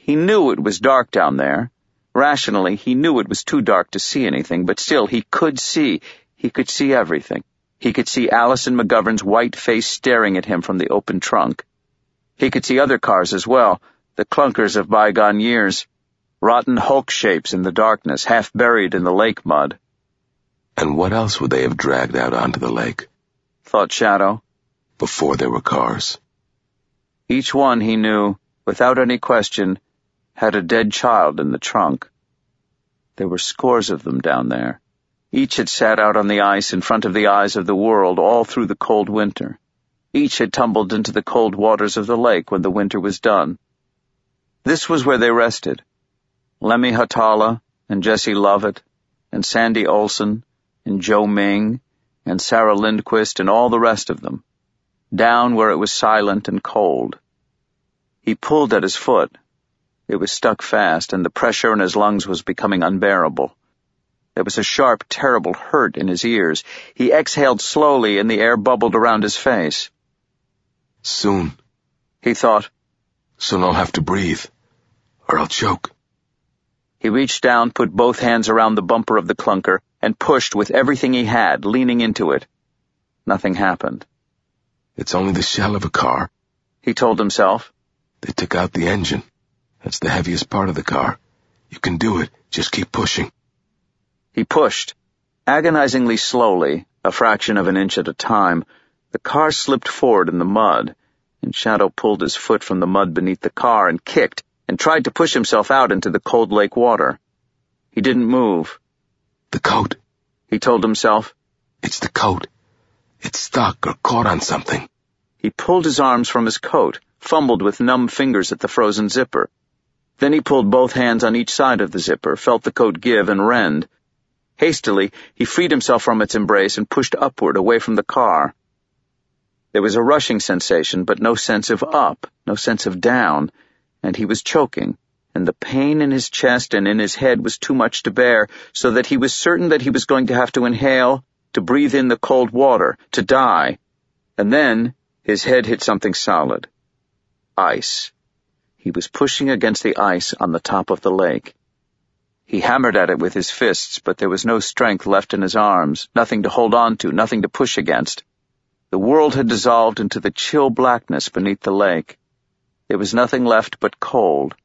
He knew it was dark down there. Rationally, he knew it was too dark to see anything, but still, he could see. He could see everything. He could see Allison McGovern's white face staring at him from the open trunk. He could see other cars as well, the clunkers of bygone years, rotten hulk shapes in the darkness, half buried in the lake mud. And what else would they have dragged out onto the lake? Thought Shadow. Before there were cars. Each one, he knew, without any question, had a dead child in the trunk. There were scores of them down there. Each had sat out on the ice in front of the eyes of the world all through the cold winter. Each had tumbled into the cold waters of the lake when the winter was done. This was where they rested. Lemmy Hatala and Jesse Lovett and Sandy Olson and Joe Ming and Sarah Lindquist and all the rest of them, down where it was silent and cold. He pulled at his foot. It was stuck fast, and the pressure in his lungs was becoming unbearable. There was a sharp, terrible hurt in his ears. He exhaled slowly, and the air bubbled around his face. Soon, he thought. Soon I'll have to breathe, or I'll choke. He reached down, put both hands around the bumper of the clunker, and pushed with everything he had, leaning into it. Nothing happened. It's only the shell of a car, he told himself. They took out the engine. That's the heaviest part of the car. You can do it. Just keep pushing. He pushed. Agonizingly slowly, a fraction of an inch at a time, the car slipped forward in the mud, and Shadow pulled his foot from the mud beneath the car and kicked, and tried to push himself out into the cold lake water. He didn't move. The coat, he told himself. It's the coat. It's stuck or caught on something. He pulled his arms from his coat, fumbled with numb fingers at the frozen zipper. Then he pulled both hands on each side of the zipper, felt the coat give and rend. Hastily, he freed himself from its embrace and pushed upward, away from the car. There was a rushing sensation, but no sense of up, no sense of down, and he was choking, and the pain in his chest and in his head was too much to bear, so that he was certain that he was going to have to inhale, to breathe in the cold water, to die. And then his head hit something solid. Ice. He was pushing against the ice on the top of the lake. He hammered at it with his fists, but there was no strength left in his arms, nothing to hold on to, nothing to push against. The world had dissolved into the chill blackness beneath the lake. There was nothing left but cold.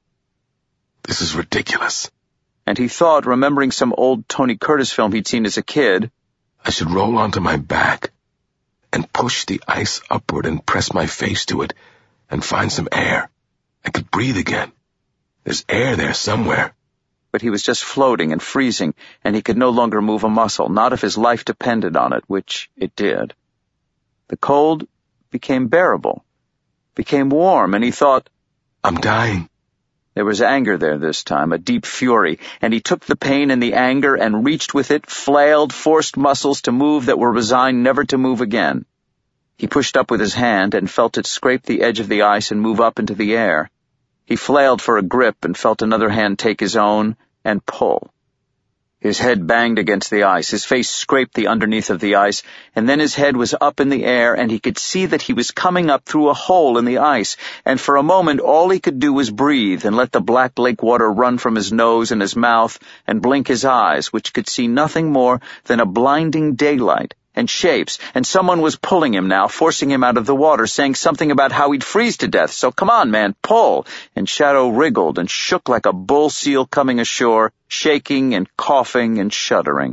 This is ridiculous. And he thought, remembering some old Tony Curtis film he'd seen as a kid, I should roll onto my back and push the ice upward and press my face to it and find some air. I could breathe again. There's air there somewhere. But he was just floating and freezing, and he could no longer move a muscle, not if his life depended on it, which it did. The cold became bearable, became warm, and he thought, I'm dying. There was anger there this time, a deep fury, and he took the pain and the anger and reached with it, flailed, forced muscles to move that were resigned never to move again. He pushed up with his hand and felt it scrape the edge of the ice and move up into the air. He flailed for a grip and felt another hand take his own and pull. His head banged against the ice, his face scraped the underneath of the ice, and then his head was up in the air, and he could see that he was coming up through a hole in the ice, and for a moment all he could do was breathe and let the black lake water run from his nose and his mouth and blink his eyes, which could see nothing more than a blinding daylight and shapes, and someone was pulling him now, forcing him out of the water, saying something about how he'd freeze to death, so come on, man, pull, and Shadow wriggled and shook like a bull seal coming ashore, shaking and coughing and shuddering.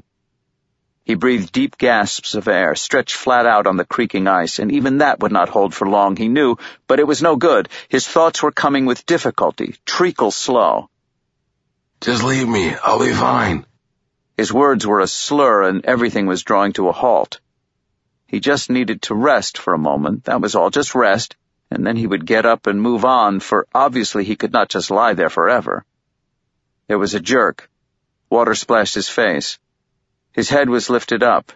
He breathed deep gasps of air, stretched flat out on the creaking ice, and even that would not hold for long, he knew, but it was no good. His thoughts were coming with difficulty, treacle slow. Just leave me, I'll be fine. His words were a slur, and everything was drawing to a halt. He just needed to rest for a moment, that was all, just rest, and then he would get up and move on, for obviously he could not just lie there forever. There was a jerk. Water splashed his face. His head was lifted up.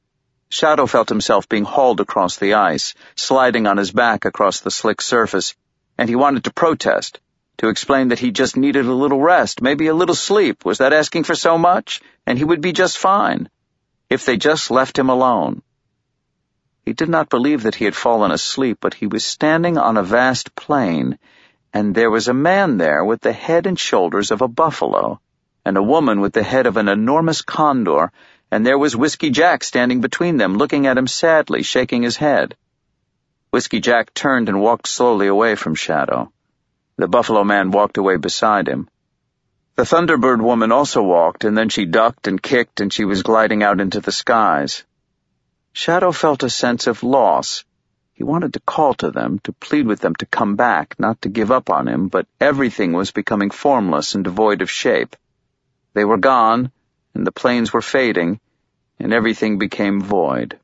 Shadow felt himself being hauled across the ice, sliding on his back across the slick surface, and he wanted to protest, to explain that he just needed a little rest, maybe a little sleep. Was that asking for so much? And he would be just fine, if they just left him alone. He did not believe that he had fallen asleep, but he was standing on a vast plain, and there was a man there with the head and shoulders of a buffalo, and a woman with the head of an enormous condor, and there was Whiskey Jack standing between them, looking at him sadly, shaking his head. Whiskey Jack turned and walked slowly away from Shadow. The buffalo man walked away beside him. The Thunderbird woman also walked, and then she ducked and kicked, and she was gliding out into the skies. Shadow felt a sense of loss. He wanted to call to them, to plead with them to come back, not to give up on him, but everything was becoming formless and devoid of shape. They were gone, and the plains were fading, and everything became void.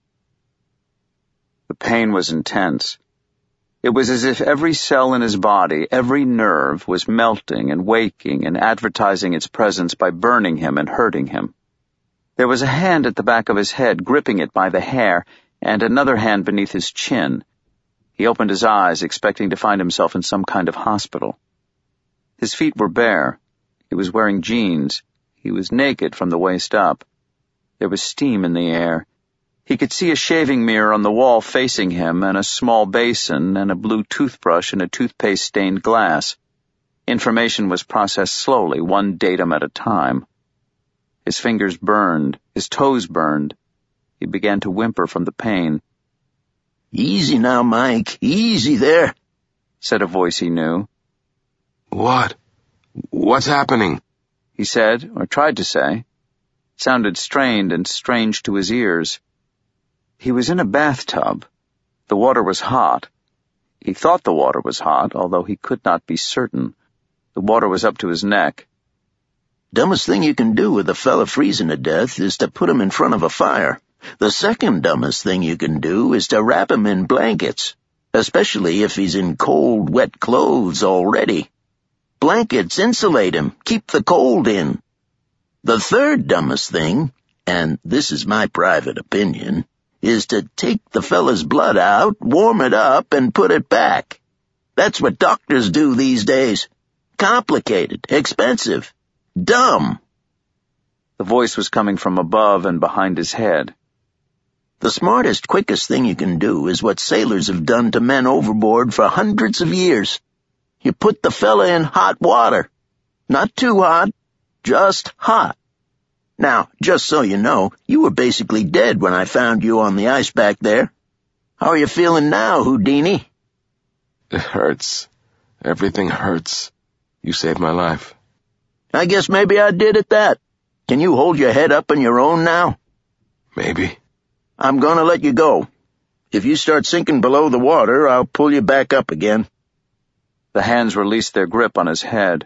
The pain was intense. It was as if every cell in his body, every nerve, was melting and waking and advertising its presence by burning him and hurting him. There was a hand at the back of his head, gripping it by the hair, and another hand beneath his chin. He opened his eyes, expecting to find himself in some kind of hospital. His feet were bare. He was wearing jeans. He was naked from the waist up. There was steam in the air. He could see a shaving mirror on the wall facing him, and a small basin, and a blue toothbrush and a toothpaste-stained glass. Information was processed slowly, one datum at a time. His fingers burned. His toes burned. He began to whimper from the pain. "Easy now, Mike. Easy there," said a voice he knew. What? What's happening? He said, or tried to say. It sounded strained and strange to his ears. He was in a bathtub. The water was hot. He thought the water was hot, although he could not be certain. The water was up to his neck. "Dumbest thing you can do with a fella freezing to death is to put him in front of a fire. The second dumbest thing you can do is to wrap him in blankets, especially if he's in cold, wet clothes already. Blankets insulate him, keep the cold in. The third dumbest thing, and this is my private opinion, is to take the fella's blood out, warm it up, and put it back. That's what doctors do these days. Complicated, expensive, dumb." The voice was coming from above and behind his head. "The smartest, quickest thing you can do is what sailors have done to men overboard for hundreds of years. You put the fella in hot water. Not too hot, just hot. Now, just so you know, you were basically dead when I found you on the ice back there. How are you feeling now, Houdini?" It hurts. Everything hurts. You saved my life. "I guess maybe I did at that. Can you hold your head up on your own now?" Maybe. "I'm gonna let you go. If you start sinking below the water, I'll pull you back up again." The hands released their grip on his head.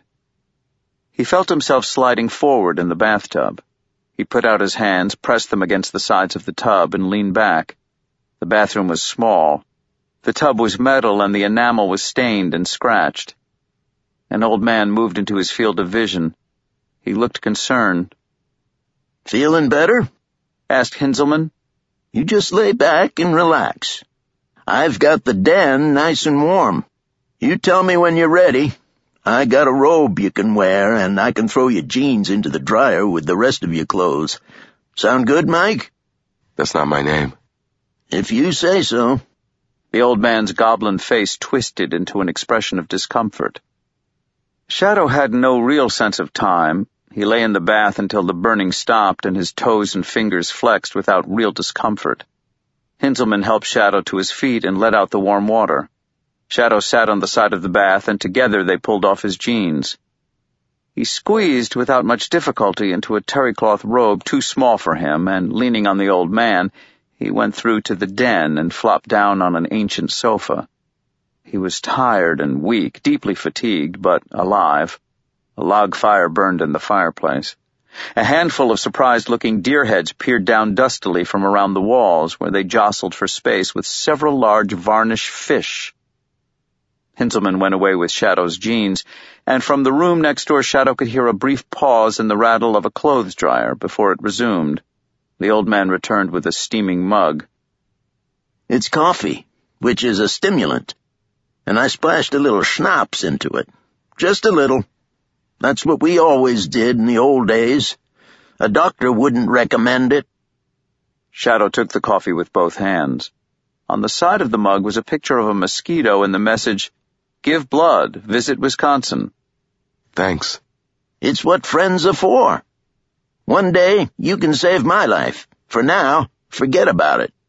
He felt himself sliding forward in the bathtub. He put out his hands, pressed them against the sides of the tub, and leaned back. The bathroom was small. The tub was metal, and the enamel was stained and scratched. An old man moved into his field of vision. He looked concerned. "Feeling better?" asked Hinzelman. "You just lay back and relax. I've got the den nice and warm. You tell me when you're ready. I got a robe you can wear, and I can throw your jeans into the dryer with the rest of your clothes. Sound good, Mike?" That's not my name. "If you say so." The old man's goblin face twisted into an expression of discomfort. Shadow had no real sense of time. He lay in the bath until the burning stopped and his toes and fingers flexed without real discomfort. Hinzelman helped Shadow to his feet and let out the warm water. Shadow sat on the side of the bath, and together they pulled off his jeans. He squeezed without much difficulty into a terrycloth robe too small for him, and leaning on the old man, he went through to the den and flopped down on an ancient sofa. He was tired and weak, deeply fatigued, but alive. A log fire burned in the fireplace. A handful of surprised-looking deer heads peered down dustily from around the walls, where they jostled for space with several large varnished fish. Hinzelman went away with Shadow's jeans, and from the room next door Shadow could hear a brief pause in the rattle of a clothes dryer before it resumed. The old man returned with a steaming mug. "It's coffee, which is a stimulant, and I splashed a little schnapps into it. Just a little. That's what we always did in the old days. A doctor wouldn't recommend it." Shadow took the coffee with both hands. On the side of the mug was a picture of a mosquito and the message, Give blood. Visit Wisconsin. Thanks. It's what friends are for. One day, you can save my life. For now, forget about it.